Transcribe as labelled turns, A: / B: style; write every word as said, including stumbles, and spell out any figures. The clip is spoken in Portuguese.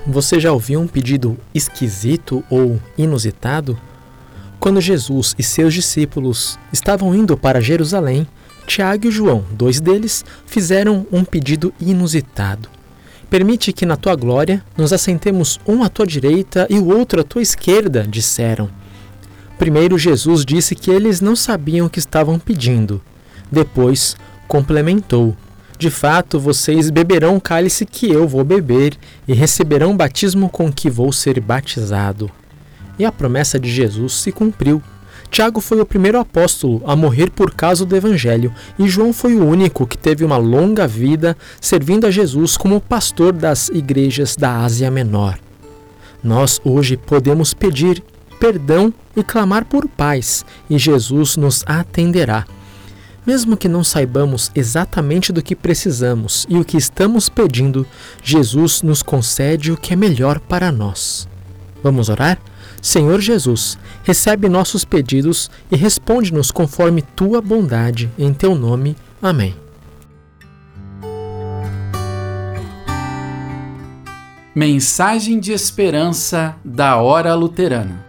A: Você já ouviu um pedido esquisito ou inusitado? Quando Jesus e seus discípulos estavam indo para Jerusalém, Tiago e João, dois deles, fizeram um pedido inusitado. Permite que na tua glória nos assentemos um à tua direita e o outro à tua esquerda, disseram. Primeiro Jesus disse que eles não sabiam o que estavam pedindo. Depois, complementou. De fato, vocês beberão o cálice que eu vou beber e receberão o batismo com que vou ser batizado. E a promessa de Jesus se cumpriu. Tiago foi o primeiro apóstolo a morrer por causa do Evangelho e João foi o único que teve uma longa vida servindo a Jesus como pastor das igrejas da Ásia Menor. Nós hoje podemos pedir perdão e clamar por paz, e Jesus nos atenderá. Mesmo que não saibamos exatamente do que precisamos e o que estamos pedindo, Jesus nos concede o que é melhor para nós. Vamos orar? Senhor Jesus, recebe nossos pedidos e responde-nos conforme tua bondade. Em teu nome. Amém.
B: Mensagem de esperança da Hora Luterana.